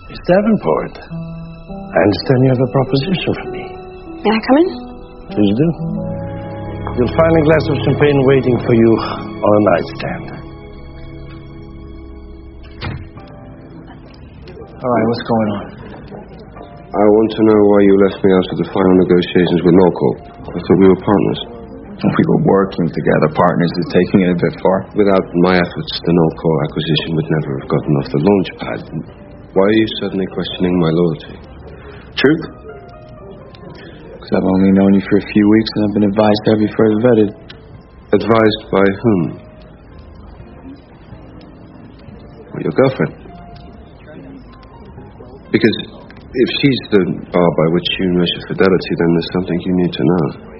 Miss Davenport, I understand you have a proposition for me. May I come in? Please do. You'll find a glass of champagne waiting for you on a nightstand. All right, what's going on? I want to know why you left me out of the final negotiations with Norco. I thought we were partners. We were working together. Partners is taking it a bit far. Without my efforts, the Norco acquisition would never have gotten off the launch pad. Why are you suddenly questioning my loyalty? Truth? Because I've only known you for a few weeks and I've been advised to have you further vetted. Advised by whom? Well, your girlfriend. Because if she's the bar by which you measure fidelity, then there's something you need to know.